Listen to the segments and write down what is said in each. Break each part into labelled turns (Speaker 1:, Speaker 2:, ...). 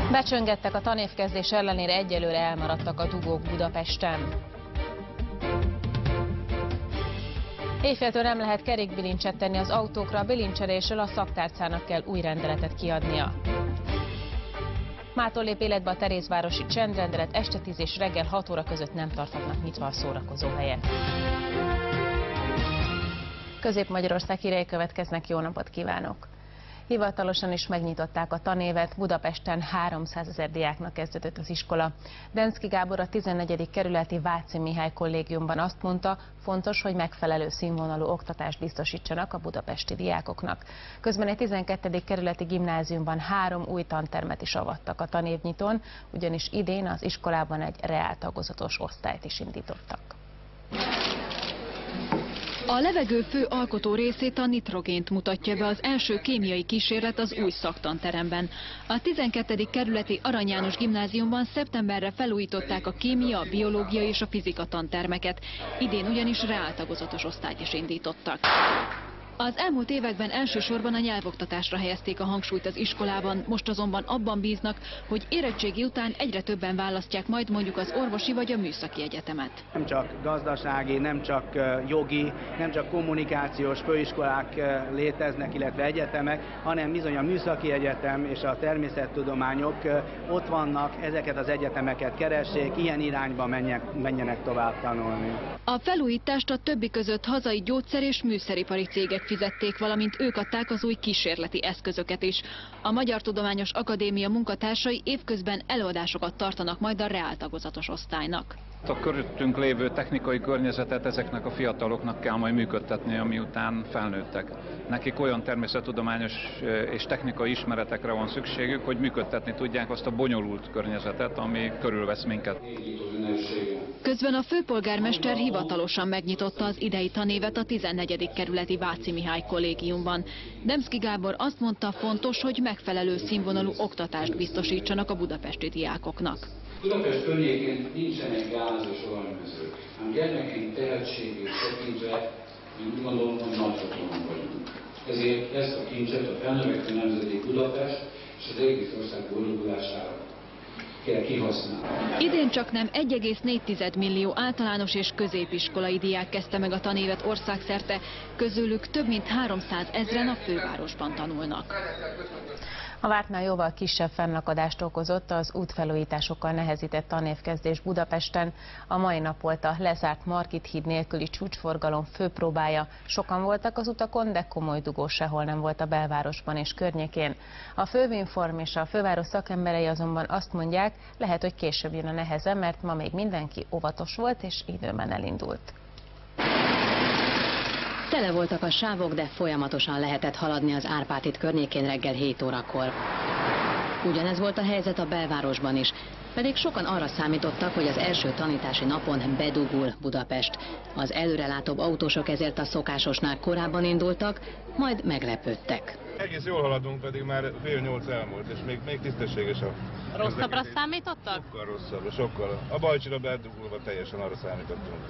Speaker 1: Becsöngettek a tanévkezdés ellenére, egyelőre elmaradtak a dugók Budapesten. Éjféltől nem lehet kerékbilincset tenni az autókra, a bilincselésről a szaktárcának kell új rendeletet kiadnia. Mától lép életbe a Terézvárosi csendrendelet, este 10 és reggel 6 óra között nem tarthatnak nyitva a szórakozóhelyek. Közép-Magyarország hírei következnek, jó napot kívánok! Hivatalosan is megnyitották a tanévet, Budapesten 300 000 diáknak kezdődött az iskola. Denszky Gábor a 14. kerületi Váci Mihály kollégiumban azt mondta, fontos, hogy megfelelő színvonalú oktatást biztosítsanak a budapesti diákoknak. Közben egy 12. kerületi gimnáziumban 3 új tantermet is avattak a tanévnyitón, ugyanis idén az iskolában egy reáltagozatos osztályt is indítottak.
Speaker 2: A levegő fő alkotó részét, a nitrogént mutatja be az első kémiai kísérlet az új szaktanteremben. A 12. kerületi Arany János gimnáziumban szeptemberre felújították a kémia, a biológia és a fizika tantermeket. Idén ugyanis reáltagozatos osztályt is indítottak. Az elmúlt években elsősorban a nyelvoktatásra helyezték a hangsúlyt az iskolában, most azonban abban bíznak, hogy érettségi után egyre többen választják majd mondjuk az orvosi vagy a műszaki egyetemet.
Speaker 3: Nem csak gazdasági, nem csak jogi, nem csak kommunikációs főiskolák léteznek, illetve egyetemek, hanem bizony a műszaki egyetem és a természettudományok ott vannak, ezeket az egyetemeket keressék, ilyen irányba menjenek tovább tanulni.
Speaker 2: A felújítást a többi között hazai gyógyszer- és műszeripari cégek fizették, valamint ők adták az új kísérleti eszközöket is. A Magyar Tudományos Akadémia munkatársai évközben előadásokat tartanak majd a reáltagozatos osztálynak.
Speaker 4: A körülöttünk lévő technikai környezetet ezeknek a fiataloknak kell majd működtetni, amiután felnőttek. Nekik olyan természettudományos és technikai ismeretekre van szükségük, hogy működtetni tudják azt a bonyolult környezetet, ami körülvesz minket.
Speaker 2: Közben a főpolgármester hivatalosan megnyitotta az idei tanévet a 14. kerületi Váci Mihály kollégiumban. Denszky Gábor azt mondta, fontos, hogy megfelelő színvonalú oktatást biztosítsanak a budapesti diákoknak.
Speaker 5: Budapest környékén nincsenek gázos olajmezők, ám gyermekeink tehetségét tekintve úgy gondolom, hogy nagy hatalom vagyunk. Ezért ezt a kincset a felnövekvő nemzedék Budapest és az egész ország boldogulására kell kihasználni.
Speaker 2: Idén csak nem 1,4 millió általános és középiskolai diák kezdte meg a tanévet országszerte, közülük több mint 300 000-en a fővárosban tanulnak.
Speaker 1: A vártnál jóval kisebb fennakadást okozott az útfelújításokkal nehezített tanévkezdés Budapesten. A mai nap volt a lezárt Margit híd nélküli csúcsforgalom főpróbája. Sokan voltak az utakon, de komoly dugó sehol nem volt a belvárosban és környékén. A Fővinform és a főváros szakemberei azonban azt mondják, lehet, hogy később jön a neheze, mert ma még mindenki óvatos volt és időben elindult.
Speaker 6: Tele voltak a sávok, de folyamatosan lehetett haladni az Árpád híd környékén reggel 7 órakor. Ugyanez volt a helyzet a belvárosban is, pedig sokan arra számítottak, hogy az első tanítási napon bedugul Budapest. Az előrelátóbb autósok ezért a szokásosnál korábban indultak, majd meglepődtek.
Speaker 7: Egész jól haladunk, pedig már fél 8 elmúlt, és még tisztességes a...
Speaker 1: Rosszabbra számítottak?
Speaker 7: Sokkal rosszabbra, sokkal. A Bajcsira bedugulva teljesen arra számítottunk.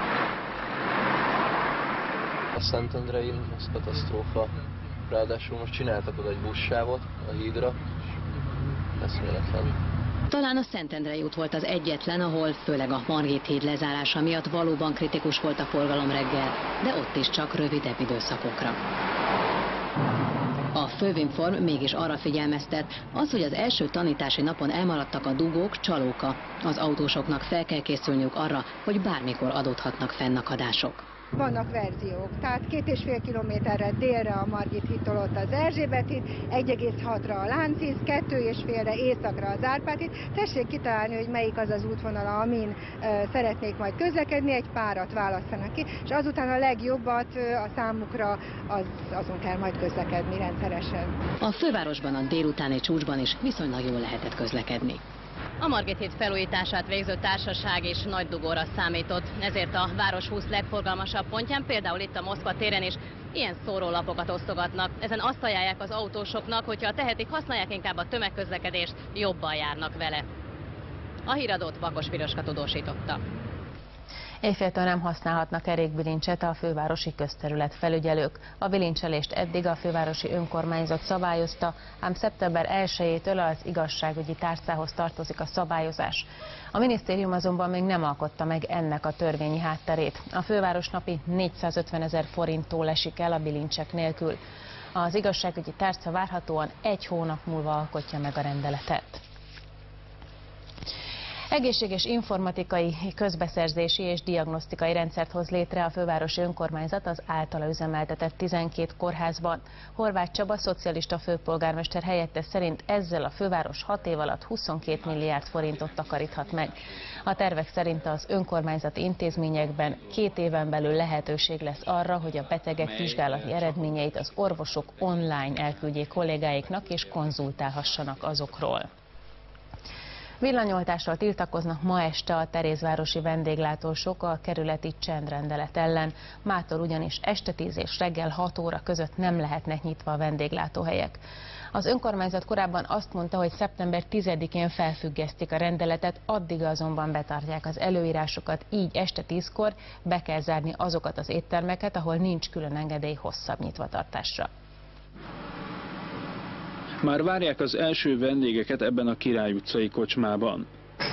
Speaker 8: A Szentendrein az katasztrófa, ráadásul most csináltak oda egy buszsávot a hídra, eszméletlen.
Speaker 6: Talán a Szentendrei út volt az egyetlen, ahol főleg a Margit híd lezárása miatt valóban kritikus volt a forgalom reggel, de ott is csak rövidebb időszakokra. A Fővinform mégis arra figyelmeztet, az, hogy az első tanítási napon elmaradtak a dugók, csalóka. Az autósoknak fel kell készülniük arra, hogy bármikor adódhatnak fennakadások.
Speaker 9: Vannak verziók, tehát 2,5 kilométerre délre a Margit hídtól ott az Erzsébet híd, 1,6-ra a Lánchíd, 2,5-re északra az Árpád híd. Tessék kitalálni, hogy melyik az az útvonal, amin szeretnék majd közlekedni, egy párat választanak ki, és azután a legjobbat a számukra azon kell majd közlekedni rendszeresen.
Speaker 6: A fővárosban a délutáni csúcsban is viszonylag jól lehetett közlekedni.
Speaker 10: A Margit híd felújítását végző társaság is nagy dugóra számított, ezért a város 20 legforgalmasabb pontján, például itt a Moszkva téren is ilyen szórólapokat osztogatnak. Ezen azt ajánlják az autósoknak, hogyha tehetik, használják inkább a tömegközlekedést, jobban járnak vele. A híradót Vakos Piroska tudósította.
Speaker 1: Éjféltől nem használhatnak kerékbilincset a fővárosi közterület felügyelők. A bilincselést eddig a fővárosi önkormányzat szabályozta, ám szeptember 1-től az igazságügyi tárcához tartozik a szabályozás. A minisztérium azonban még nem alkotta meg ennek a törvényi hátterét. A főváros napi 450 000 forinttól esik el a bilincsek nélkül. Az igazságügyi tárca várhatóan 1 hónap múlva alkotja meg a rendeletet. Egészséges informatikai, közbeszerzési és diagnosztikai rendszert hoz létre a fővárosi önkormányzat az általa üzemeltetett 12 kórházban. Horváth Csaba szocialista főpolgármester helyettes szerint ezzel a főváros 6 év alatt 22 milliárd forintot takaríthat meg. A tervek szerint az önkormányzati intézményekben 2 éven belül lehetőség lesz arra, hogy a betegek vizsgálati eredményeit az orvosok online elküldjék kollégáiknak és konzultálhassanak azokról. Villanyoltással tiltakoznak ma este a terézvárosi vendéglátósok a kerületi csendrendelet ellen. Mától ugyanis este 10 és reggel 6 óra között nem lehetnek nyitva a vendéglátóhelyek. Az önkormányzat korábban azt mondta, hogy szeptember 10-én felfüggesztik a rendeletet, addig azonban betartják az előírásokat, így este 10-kor be kell zárni azokat az éttermeket, ahol nincs külön engedély hosszabb nyitvatartásra.
Speaker 11: Már várják az első vendégeket ebben a Király utcai kocsmában.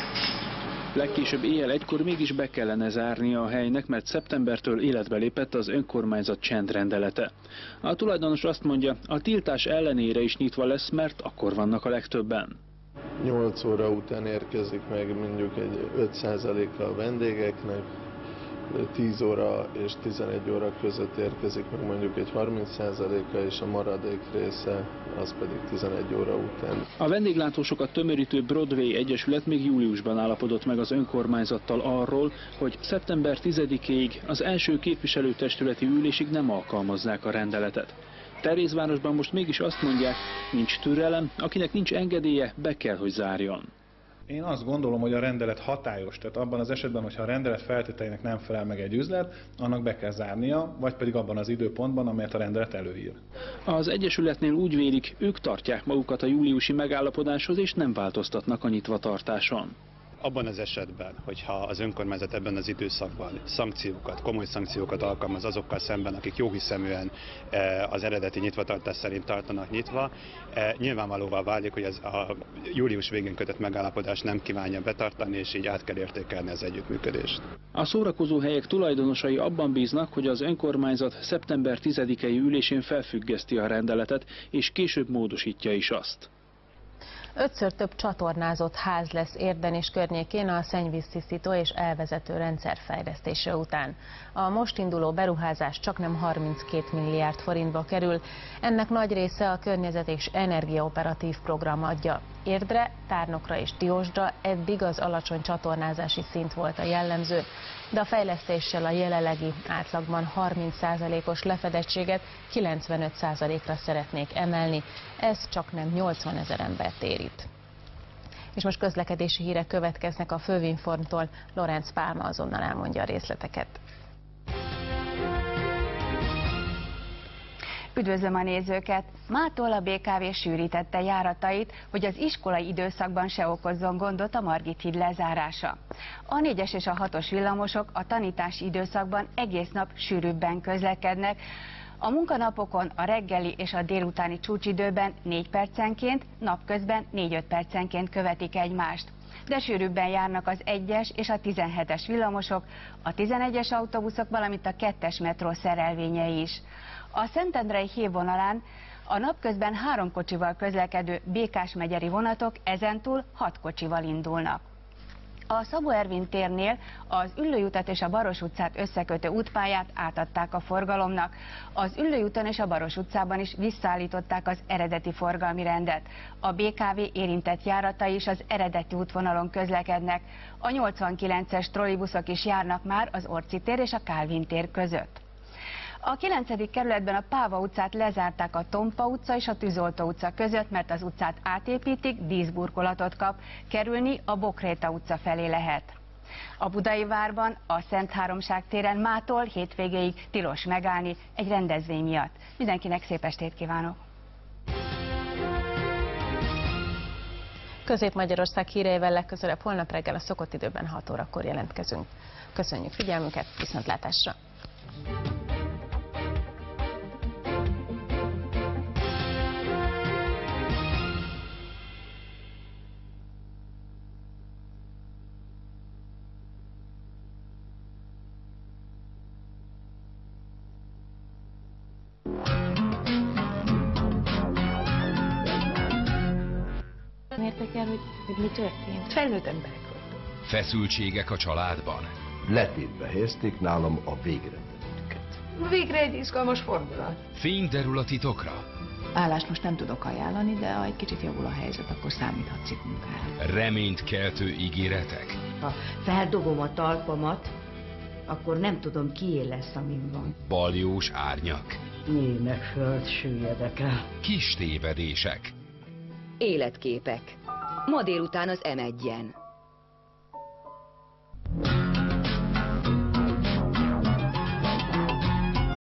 Speaker 11: Legkésőbb éjjel 1-kor mégis be kellene zárnia a helynek, mert szeptembertől életbe lépett az önkormányzat csendrendelete. A tulajdonos azt mondja, a tiltás ellenére is nyitva lesz, mert akkor vannak a legtöbben.
Speaker 12: 8 óra után érkezik meg mondjuk egy 5%-a a vendégeknek, 10 óra és 11 óra között érkezik meg mondjuk egy 30%-a, és a maradék része az pedig 11 óra után.
Speaker 11: A vendéglátósokat tömörítő Broadway Egyesület még júliusban állapodott meg az önkormányzattal arról, hogy szeptember 10-ig az első képviselőtestületi ülésig nem alkalmazzák a rendeletet. Terézvárosban most mégis azt mondják, nincs türelem, akinek nincs engedélye, be kell, hogy zárjon.
Speaker 7: Én azt gondolom, hogy a rendelet hatályos, tehát abban az esetben, hogyha a rendelet feltételeinek nem felel meg egy üzlet, annak be kell zárnia, vagy pedig abban az időpontban, amelyet a rendelet előír.
Speaker 11: Az Egyesületnél úgy vélik, ők tartják magukat a júliusi megállapodáshoz, és nem változtatnak a nyitvatartáson.
Speaker 13: Abban az esetben, hogyha az önkormányzat ebben az időszakban szankciókat, komoly szankciókat alkalmaz azokkal szemben, akik jóhiszeműen az eredeti nyitvatartás szerint tartanak nyitva, nyilvánvalóvá válik, hogy ez a július végén kötött megállapodás nem kívánja betartani, és így át kell értékelni az együttműködést.
Speaker 11: A szórakozóhelyek tulajdonosai abban bíznak, hogy az önkormányzat szeptember 10-i ülésén felfüggeszti a rendeletet, és később módosítja is azt.
Speaker 1: 5-ször több csatornázott ház lesz Érden és környékén a szennyvíztisztító és elvezető rendszer fejlesztése után. A most induló beruházás csaknem 32 milliárd forintba kerül, ennek nagy része a környezet és energiaoperatív program adja. Érdre, Tárnokra és Diósdra eddig az alacsony csatornázási szint volt a jellemző, de a fejlesztéssel a jelenlegi átlagban 30%-os lefedettséget 95%-ra szeretnék emelni, ez csaknem 80 000 embert érint. És most közlekedési hírek következnek a Fővinformtól, Lorenz Pálma azonnal elmondja a részleteket.
Speaker 14: Üdvözlöm a nézőket! Mától a BKV sűrítette járatait, hogy az iskolai időszakban se okozzon gondot a Margit híd lezárása. A 4-es és a 6-os villamosok a tanítási időszakban egész nap sűrűbben közlekednek. A munkanapokon a reggeli és a délutáni csúcsidőben 4 percenként, napközben 4-5 percenként követik egymást. De sűrűbben járnak az 1-es és a 17-es villamosok, a 11-es autóbuszok, valamint a 2-es metró szerelvényei is. A Szentendrei hévvonalán a napközben 3 kocsival közlekedő Békás-megyeri vonatok ezentúl 6 kocsival indulnak. A Szabó Ervin térnél az Üllői utat és a Baros utcát összekötő útpályát átadták a forgalomnak. Az Üllői úton és a Baros utcában is visszaállították az eredeti forgalmi rendet. A BKV érintett járatai is az eredeti útvonalon közlekednek. A 89-es trollibuszok is járnak már az Orci tér és a Kálvin tér között. A 9. kerületben a Páva utcát lezárták a Tompa utca és a Tűzoltó utca között, mert az utcát átépítik, díszburkolatot kap, kerülni a Bokréta utca felé lehet. A Budai várban a Szent Háromság téren mától hétvégéig tilos megállni egy rendezvény miatt. Mindenkinek szép estét kívánok!
Speaker 1: Közép-Magyarország híreivel legközelebb holnap reggel a szokott időben 6 órakor jelentkezünk. Köszönjük figyelmüket, viszontlátásra!
Speaker 15: Értek el, hogy mi történt.
Speaker 16: Felnőtt emberek voltunk.
Speaker 17: Feszültségek a családban.
Speaker 18: Letétbe helyezték nálam a végrendelőket.
Speaker 16: Végre egy izgalmas fordulat.
Speaker 17: Fény derül a titokra.
Speaker 15: Állást most nem tudok ajánlani, de ha egy kicsit javul a helyzet, akkor számíthatsz itt munkára.
Speaker 17: Reményt keltő ígéretek.
Speaker 19: Ha feldobom a talpamat, akkor nem tudom, kié lesz, amin van.
Speaker 17: Baljós árnyak.
Speaker 19: Némek föld süllyedek el.
Speaker 17: Kis tévedések.
Speaker 20: Életképek. Ma délután az M1-en.